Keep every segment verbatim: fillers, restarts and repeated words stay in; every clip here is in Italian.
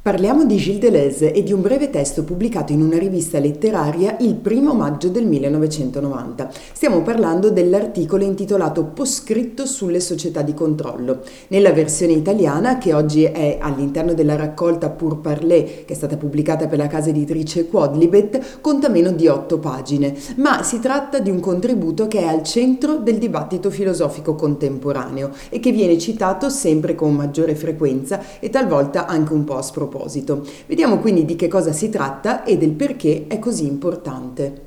Parliamo di Gilles Deleuze e di un breve testo pubblicato in una rivista letteraria il primo maggio del millenovecentonovanta. Stiamo parlando dell'articolo intitolato Poscritto sulle società di controllo. Nella versione italiana, che oggi è all'interno della raccolta Pour Parler, che è stata pubblicata per la casa editrice Quodlibet, conta meno di otto pagine, ma si tratta di un contributo che è al centro del dibattito filosofico contemporaneo e che viene citato sempre con maggiore frequenza e talvolta anche un po' a sproposito. Vediamo quindi di che cosa si tratta e del perché è così importante.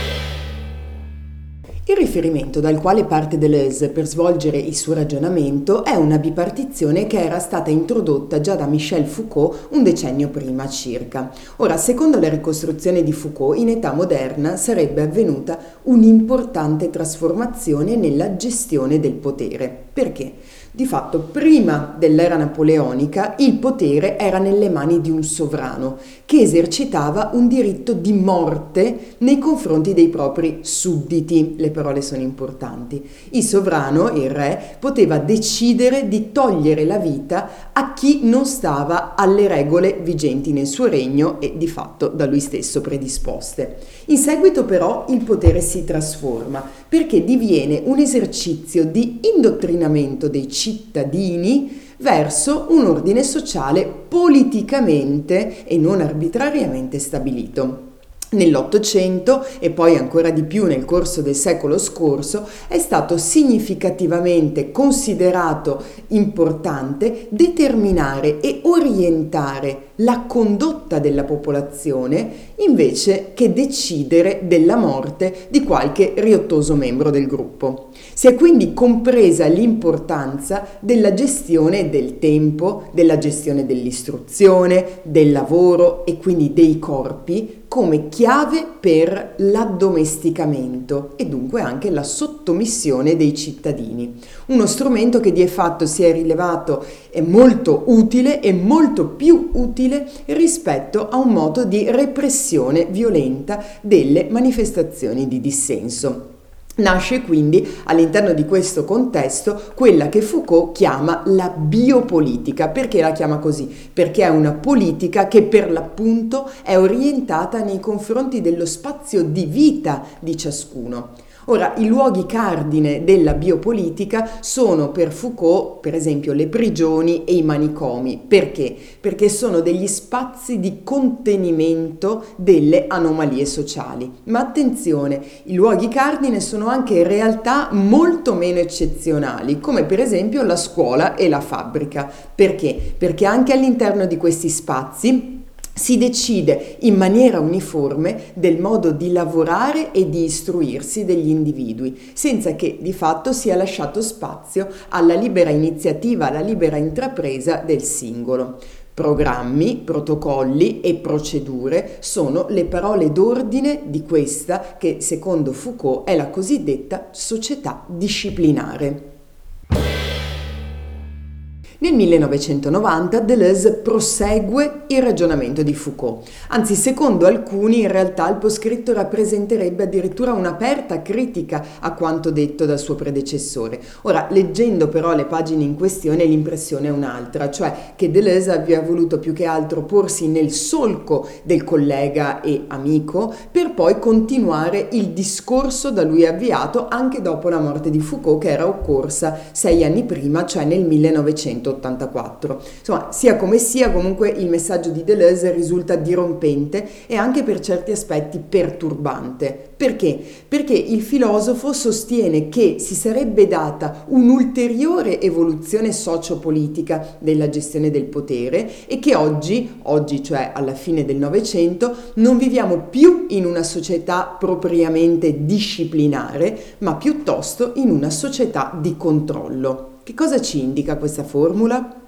Il riferimento dal quale parte Deleuze per svolgere il suo ragionamento è una bipartizione che era stata introdotta già da Michel Foucault un decennio prima circa. Ora, secondo la ricostruzione di Foucault, in età moderna sarebbe avvenuta un'importante trasformazione nella gestione del potere. Perché? Di fatto, prima dell'era napoleonica, il potere era nelle mani di un sovrano che esercitava un diritto di morte nei confronti dei propri sudditi. Le parole sono importanti. Il sovrano, il re, poteva decidere di togliere la vita a chi non stava alle regole vigenti nel suo regno e di fatto da lui stesso predisposte. In seguito però il potere si trasforma perché diviene un esercizio di indottrinamento dei cittadini verso un ordine sociale politicamente e non arbitrariamente stabilito. Nell'Ottocento e poi ancora di più nel corso del secolo scorso è stato significativamente considerato importante determinare e orientare la condotta della popolazione invece che decidere della morte di qualche riottoso membro del gruppo. Si è quindi compresa l'importanza della gestione del tempo, della gestione dell'istruzione, del lavoro e quindi dei corpi come chiave per l'addomesticamento e dunque anche la sottomissione dei cittadini. Uno strumento che di fatto si è rilevato è molto utile e molto più utile rispetto a un modo di repressione violenta delle manifestazioni di dissenso. Nasce quindi all'interno di questo contesto quella che Foucault chiama la biopolitica. Perché la chiama così? Perché è una politica che per l'appunto è orientata nei confronti dello spazio di vita di ciascuno. Ora, i luoghi cardine della biopolitica sono per Foucault, per esempio, le prigioni e i manicomi. Perché? Perché sono degli spazi di contenimento delle anomalie sociali. Ma attenzione, i luoghi cardine sono anche realtà molto meno eccezionali, come per esempio la scuola e la fabbrica. Perché? Perché anche all'interno di questi spazi si decide in maniera uniforme del modo di lavorare e di istruirsi degli individui, senza che di fatto sia lasciato spazio alla libera iniziativa, alla libera intrapresa del singolo. Programmi, protocolli e procedure sono le parole d'ordine di questa che, secondo Foucault, è la cosiddetta società disciplinare. Nel millenovecentonovanta Deleuze prosegue il ragionamento di Foucault, anzi secondo alcuni in realtà il poscritto rappresenterebbe addirittura un'aperta critica a quanto detto dal suo predecessore. Ora, leggendo però le pagine in questione l'impressione è un'altra, cioè che Deleuze abbia voluto più che altro porsi nel solco del collega e amico per poi continuare il discorso da lui avviato anche dopo la morte di Foucault che era occorsa sei anni prima, cioè nel millenovecentottantaquattro. Insomma, sia come sia, comunque il messaggio di Deleuze risulta dirompente e anche per certi aspetti perturbante. Perché? Perché il filosofo sostiene che si sarebbe data un'ulteriore evoluzione sociopolitica della gestione del potere e che oggi, oggi cioè alla fine del Novecento, non viviamo più in una società propriamente disciplinare, ma piuttosto in una società di controllo. Che cosa ci indica questa formula?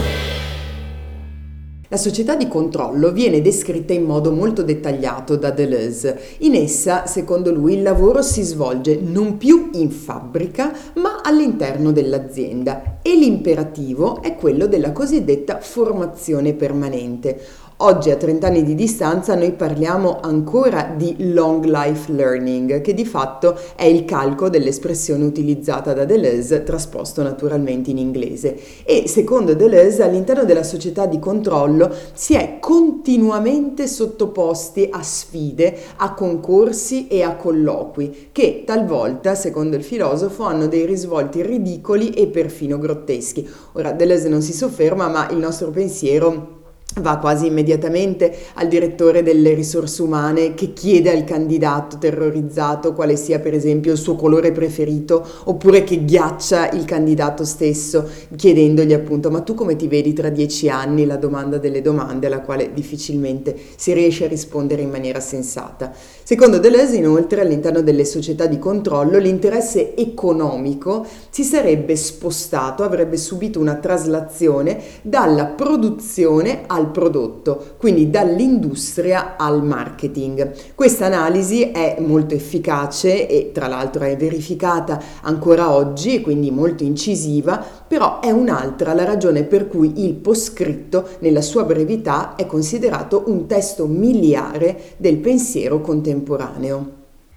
La società di controllo viene descritta in modo molto dettagliato da Deleuze. In essa, secondo lui, il lavoro si svolge non più in fabbrica, ma all'interno dell'azienda e l'imperativo è quello della cosiddetta formazione permanente. Oggi, a trenta anni di distanza, noi parliamo ancora di long life learning, che di fatto è il calco dell'espressione utilizzata da Deleuze, trasposto naturalmente in inglese. E secondo Deleuze, all'interno della società di controllo si è continuamente sottoposti a sfide, a concorsi e a colloqui, che talvolta, secondo il filosofo, hanno dei risvolti ridicoli e perfino grotteschi. Ora, Deleuze non si sofferma, ma il nostro pensiero va quasi immediatamente al direttore delle risorse umane che chiede al candidato terrorizzato quale sia per esempio il suo colore preferito, oppure che ghiaccia il candidato stesso chiedendogli appunto: ma tu come ti vedi tra dieci anni? La domanda delle domande alla quale difficilmente si riesce a rispondere in maniera sensata. Secondo Deleuze, inoltre, all'interno delle società di controllo l'interesse economico si sarebbe spostato, avrebbe subito una traslazione dalla produzione al prodotto, quindi dall'industria al marketing. Questa analisi è molto efficace e tra l'altro è verificata ancora oggi e quindi molto incisiva, però è un'altra la ragione per cui il poscritto nella sua brevità è considerato un testo miliare del pensiero contemporaneo.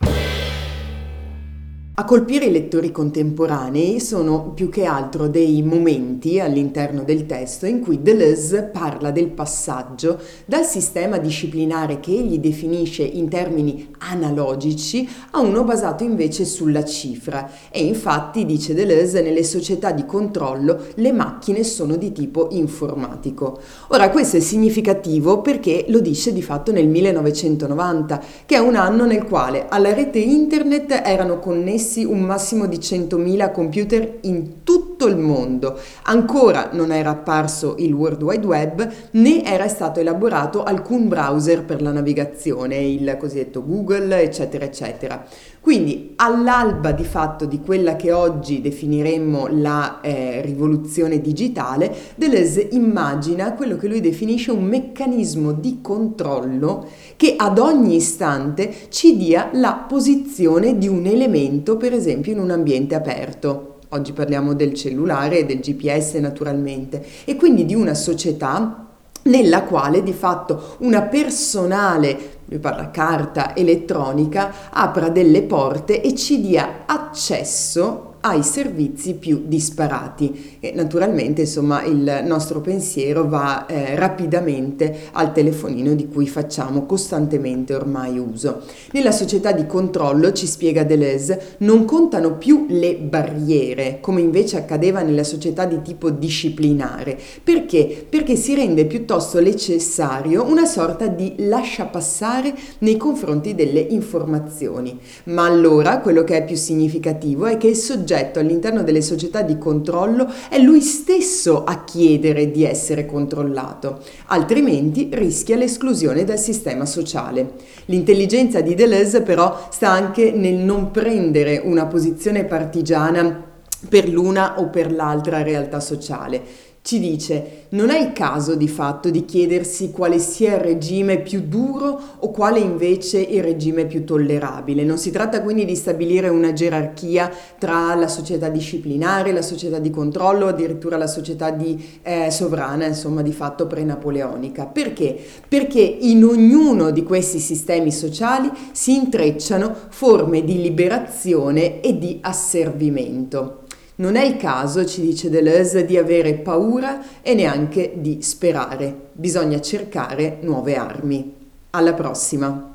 A colpire i lettori contemporanei sono più che altro dei momenti all'interno del testo in cui Deleuze parla del passaggio dal sistema disciplinare che egli definisce in termini analogici a uno basato invece sulla cifra. E infatti, dice Deleuze, nelle società di controllo le macchine sono di tipo informatico. Ora, questo è significativo perché lo dice di fatto nel millenovecentonovanta, che è un anno nel quale alla rete internet erano connessi un massimo di centomila computer in tutto il mondo. Ancora non era apparso il World Wide Web, né era stato elaborato alcun browser per la navigazione, il cosiddetto Google, eccetera, eccetera. Quindi, all'alba di fatto di quella che oggi definiremmo la eh, rivoluzione digitale, Deleuze immagina quello che lui definisce un meccanismo di controllo che ad ogni istante ci dia la posizione di un elemento, per esempio in un ambiente aperto. Oggi parliamo del cellulare e del G P S naturalmente, e quindi di una società nella quale di fatto una personale, lui parla carta elettronica, apra delle porte e ci dia accesso ai servizi più disparati. E naturalmente, insomma, il nostro pensiero va eh, rapidamente al telefonino di cui facciamo costantemente ormai uso. Nella società di controllo, ci spiega Deleuze, non contano più le barriere, come invece accadeva nella società di tipo disciplinare. Perché? Perché si rende piuttosto necessario una sorta di lasciapassare nei confronti delle informazioni. Ma allora quello che è più significativo è che il soggetto all'interno delle società di controllo è lui stesso a chiedere di essere controllato, altrimenti rischia l'esclusione dal sistema sociale. L'intelligenza di Deleuze però sta anche nel non prendere una posizione partigiana per l'una o per l'altra realtà sociale. Ci dice: non è il caso di fatto di chiedersi quale sia il regime più duro o quale invece il regime più tollerabile. Non si tratta quindi di stabilire una gerarchia tra la società disciplinare, la società di controllo, addirittura la società di, eh, sovrana, insomma di fatto pre-napoleonica. Perché? Perché in ognuno di questi sistemi sociali si intrecciano forme di liberazione e di asservimento. Non è il caso, ci dice Deleuze, di avere paura e neanche di sperare. Bisogna cercare nuove armi. Alla prossima!